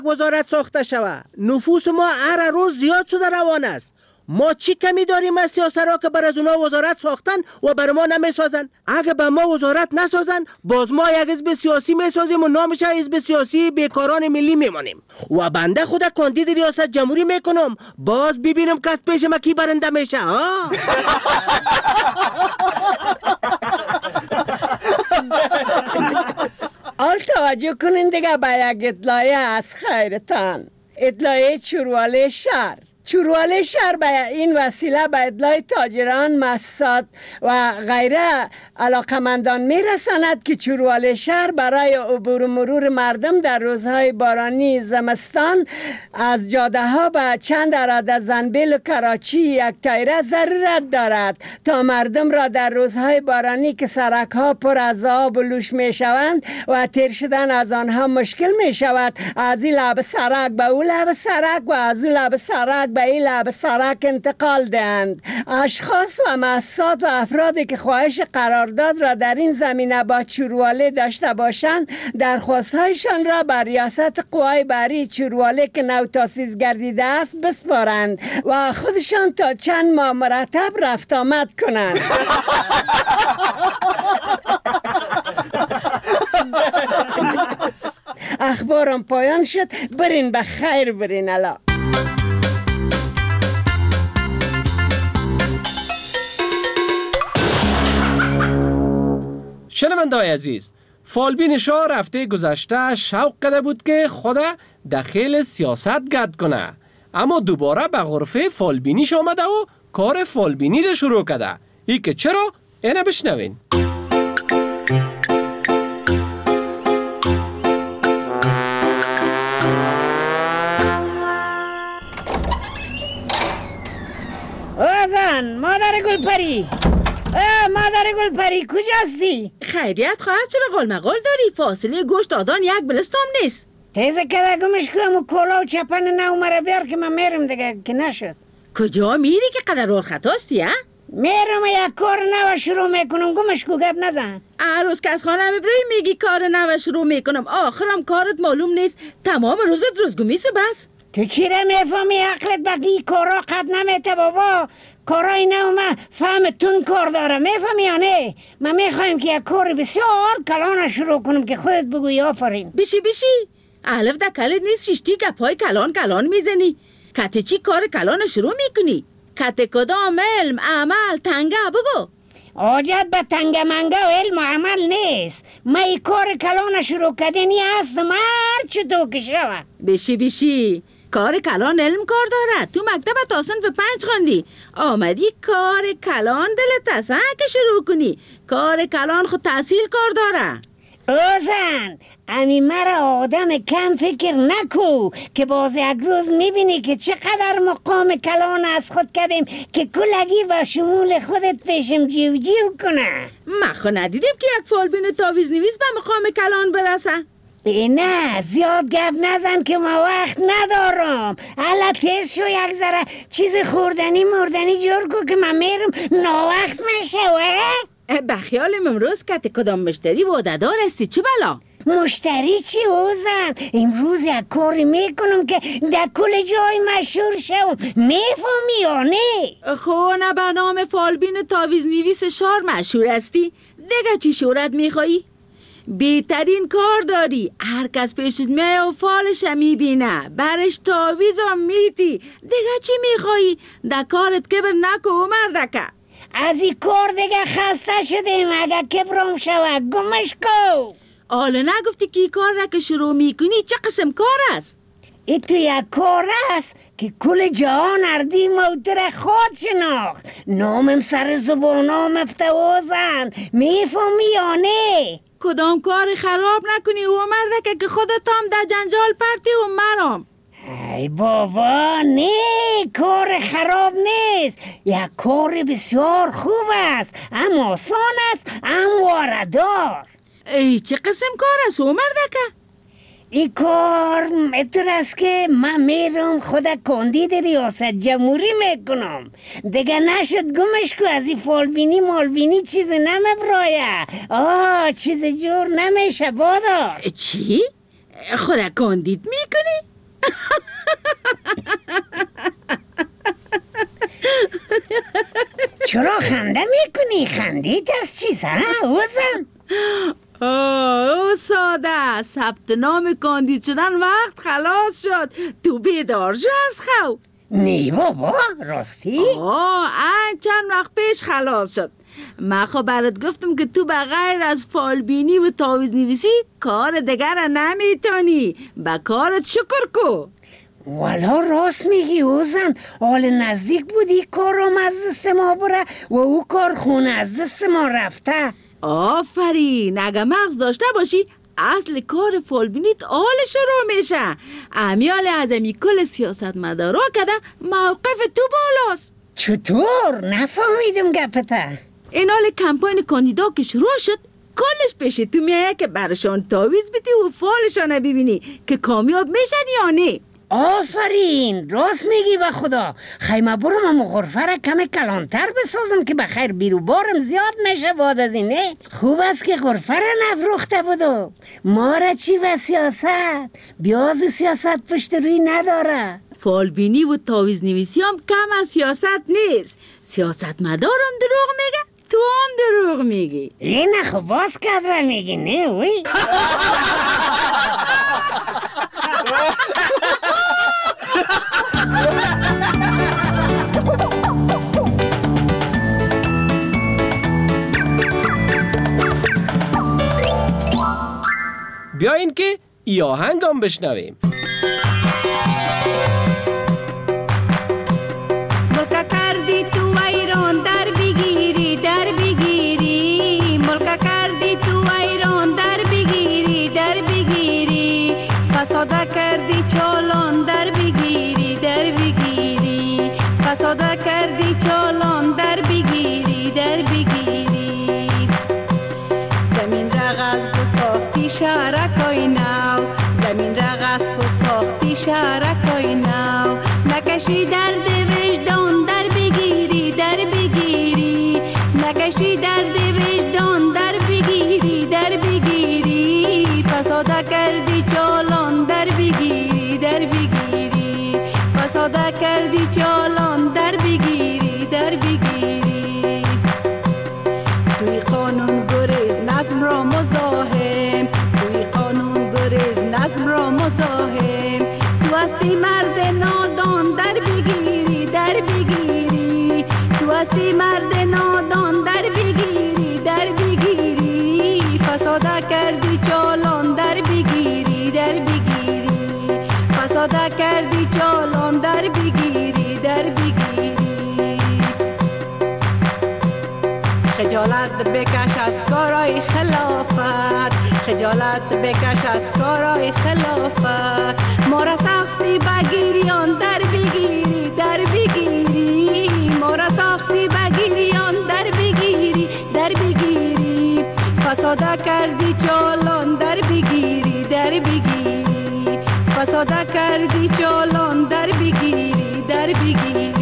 وزارت ساخته شود. نفوس ما هر روز زیاد شده روان است. ما چی کمی داریم از سیاست‌ها که بر از اونا وزارت ساختن و بر ما نمیسازن؟ اگه به ما وزارت نسازن، باز ما یک حزب سیاسی میسازیم و نامش حزب سیاسی بیکاران ملی میمانیم و بنده خود کاندید ریاست جمهوری میکنم. باز ببینم که از پیش ما کی برنده میشه. حال توجه کنین دیگه به یک اطلاعیه از خیرتان. اطلاعیه چورواله شهر. چورواله شهر به این وسیله به اطلاع تاجران، مؤسسات و غیره علاقمندان میرساند که چورواله شهر برای عبور و مرور مردم در روزهای بارانی زمستان از جاده ها به چند اراده زنبیل و کراچی یک تایره ضرورت دارد تا مردم را در روزهای بارانی که سرک ها پر از آب و لوش می شوند و تیر شدن از آنها مشکل می شود، از این لب سرک به او لب سرک و از او لب سرک به این لب سرک انتقال دهند. اشخاص و مؤسسات و افرادی که خواهش قرارداد را در این زمینه با چورواله داشته باشند درخواست‌هایشان را بر ریاست قوای بحری چورواله که نو تاسیس گردیده است بسپارند و خودشان تا چند ماه مرتب رفت آمد کنند. اخبارم پایان شد. برین به خیر، برین الا. شنونده‌های عزیز، فالبین شاه هفته گذشته شوق کرده بود که خود داخل سیاست گرد کنه، اما دوباره به غرفه فالبینیش آمده و کار فالبینی رو شروع کرده. ای که چرا؟ اینه بشنوین. آزان مادر گلپری، مادر گلپری کجاستی؟ خیریت خواهد، چرا قلمقال داری؟ فاصله گوشت آدان یک بلستان نیست. تیزه که گمش کنم و کلا و چپن نو مرا بیار که من میرم دیگه که نشد. کجا میری که قدر رور خطاستی ها؟ میرم یک کار نو شروع میکنم، گمش کو گپ نزن. روز که از خانه ببری میگی کار نو شروع میکنم، آخرم کارت معلوم نیست، تمام روزت روزگمیسه بس. تو چی را میفهمی؟ عقلت بگی کارا قد نمیته بابا. کارای نو من فهمتون کار داره، میفهمی یا نه؟ من میخوایم که یک کار بسیار کلان شروع کنم که خودت بگوی آفرین. بشی الف در کلت نیست، ششتی گپای کلان میزنی. کته چی کار کلان شروع میکنی؟ کته کدام علم عمل تنگه بگو. آجت به تنگه منگه و علم و عمل نیست. من ای کار کلان شروع کردنی هستم هر چه تو که شود. بشی کار کلان علم کار داره. تو مکتب تا صنف 5 خوندی، آمدی کار کلان دلت هست که شروع کنی. کار کلان خود تحصیل کار داره. اوزن امی مرا آدم کم فکر نکو که باز یک روز میبینی که چقدر مقام کلان از خود کردیم که کلگی و شمول خودت پیشم جیو کنه. من خود ندیدیم که یک فالبین تاویز نویس به مقام کلان برسه. نه زیاد گپ نزن که ما وقت ندارم. حالا تیز شو یک ذره چیز خوردنی مردنی جور کو که من میرم ناوقت میشه. به خیالم امروز که کدام مشتری وعده‌دار هستی؟ چه بلا؟ مشتری چی اوزن؟ امروز یک کاری میکنم که در کل جای مشهور شوم، میفهمی یا نه؟ خونه به نام فالبین تاویز نویس شهر مشهور هستی؟ دیگه چی شهرت میخوایی؟ بهترین کار داری، هر کس پیشت میه و فالش میبینه، برش تاویز و میتی. دیگه چی میخوایی؟ در کارت کبر نکو و مردکه. از این کار دیگه خسته شدیم، اگه کبرم شود گمش کو. حالا نگفتی که این کار را که شروع میکنی چه قسم کار است؟ ای تو یک کار است که کل جهان اردی موتر خود شناخت. نامم سر زبانام افتوازن، میفهمی یا نه؟ کدام کار خراب نکنی و مردکه که خودت هم در جنجال پرتی و مرام. ای بابا نه، کار خراب نیست، یک کار بسیار خوب است، اما آسان است، همواره دار. ای چه قسم کار است او مردکه؟ این کار میتر است که من میرم خود کاندید ریاست جمهوری میکنم. دیگه نشد گمش کو از این فالبینی مالبینی چیز نمیبرایه. چیز جور نمیشه بادار. چی؟ خود کاندید میکنی؟ چرا خنده میکنی؟ خندیت از چیز ها اوزن؟ اوه ساده ثبت نام کاندید شدن وقت خلاص شد. تو بیدار شو از خواب. نی بابا راستی؟ چند وقت پیش خلاص شد. من خب برات گفتم که تو بغیر از فالبینی و تاویز نویسی کار دیگر نمیتونی. به کارت شکر کو. والا راست میگی اوزن. حال نزدیک بودی کارم از دست ما بره و او کار خونه از دست ما رفته. آفرین. اگه مغز داشته باشی اصل کار فالبینیت آل شروع میشه. امیال اعظمی کل سیاست مدارا کده موقف تو بالاست. چطور؟ نفهمیدم گپته. این حال کمپاین کاندیدا که شروع شد کلش پیش تو میایه که برشان تاویز بدی و فالشان ببینی که کامیاب میشن یا نه. آفرین راست میگی به خدا. خیمه برم هم غرفه را کم کلانتر بسازم که بخیر بیرو بارم زیاد میشه بعد از اینه. خوب است که غرفه را نفروخته بودم. ما را چی و سیاست؟ بیاز سیاست پشت روی نداره. فالبینی و تاویز نویسی هم کم از سیاست نیست. سیاست مدارم دروغ میگه، تو هم دروغ میگی. این خب باز کدره میگی نه وی. بیاین که ای آهنگ هم بشنویم. ملکا کردی تو ایران در بگیری در بگیری. ملکا کردی تو ایران در بگیری در بگیری. فساده کردی چالان در بگیری در بگیری. فساده کردی چالان در بگیری در بگیری. زمین رغز بساختی شهرکای نو. زمین رغز بساختی شهرکای نو. نکشی درد وجدان در بگیری در بگیری. نکشی درد وجدان در بگیری در بگیری. فساده کردی چالان در بگیری در بگیری. فساده کردی چالان در بگیری در بگیری. توی قانون گریز نظم را مزاحم. توی قانون گریز نظم را مزاحم. تو هستی مرد نادان در بگیری در بگیری. تو هستی مرد نادان در بگیری در بگیری. فساده کردی چالان در بگیری در بگیری. فساده کردی چالان در بگیری در بگیری. خجالت بکش از کارای خلافت. خجالت بکش از کارای خلافت. ما را ساختی بگیریان در بگیری در بگیری. ما را ساختی بگیریان در بگیری در بگیری. فساده کردی چالان در بگیری در بگیری. فساده کردی چالان در بگیری در بگیری.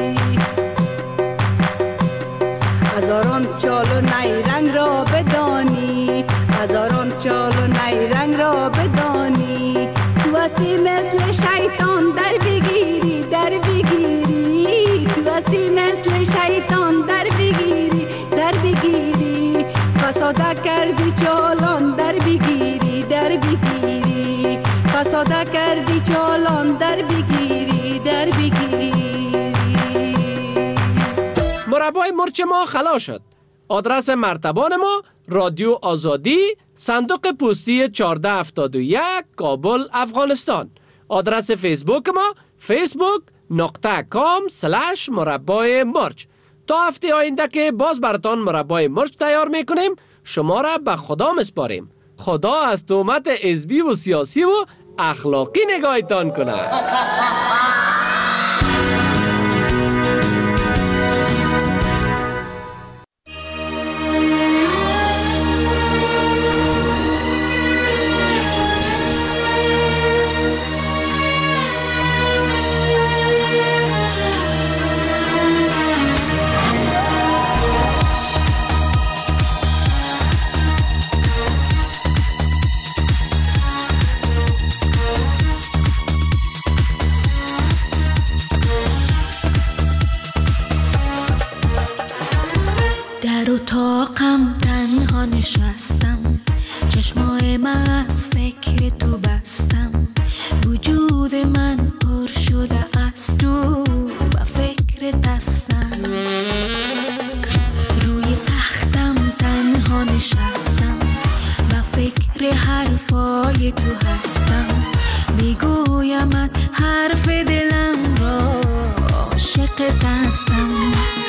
هزاران چال و نیرنگ را بدانی. هزاران چال و نیرنگ را بدانی. تو هستی مثل شیطان در بگیری در بگیری. تو هستی مثل شیطان در بگیری در بگیری. فساده کردی چالان در بگیری در بگیری. فساده کردی چالان در بگیری در بگیری. مربای مرچ ما خلاص شد. آدرس مرتبان ما رادیو آزادی، صندوق پستی 1471 کابل افغانستان. آدرس فیسبوک ما facebook.com/مربای مرچ. تا هفته آینده که باز براتان مربای مرچ تیار میکنیم، شما را به خدا مسپاریم. خدا از تهمت حزبی و سیاسی و اخلاقی نگاهتان کنه. نشستم، چشمای من از فکر تو بستم، وجود من پر شده از تو و فکر دستم. روی تختم تنها نشستم و فکر حرفای تو هستم، میگویمت حرف دلم را عاشق دستم.